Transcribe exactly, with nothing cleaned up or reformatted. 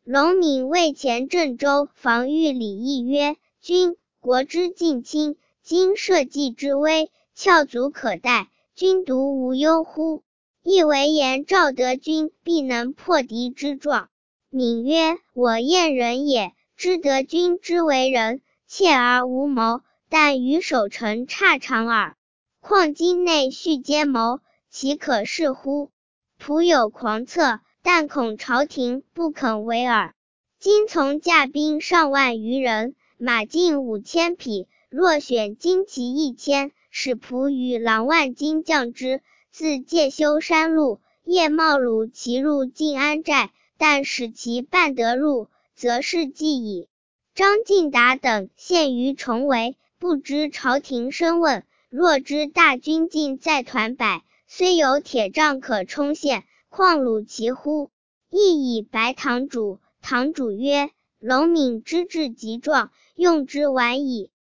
龙敏谓前郑州防御李毅曰：君国之近亲，今社稷之危，翘足可待，君独无忧乎？亦为言赵德君必能破敌之状。敏曰：我燕人也，知德君之为人，切而无谋，但于守城差长耳。况今内续奸谋，其可视乎？仆有狂策，但恐朝廷不肯为耳。今从驾兵上万余人，马近五千匹，若选精骑一千，使仆与郎万精将之，自介休山路，夜冒虏骑入晋安寨，但使其半得入，则事既矣。张进达等陷于重围，不知朝廷深问，若知大军尽在团柏，虽有铁杖可冲陷，况虏其乎？亦以白堂主。堂主曰：龙敏之志极壮，用之晚矣。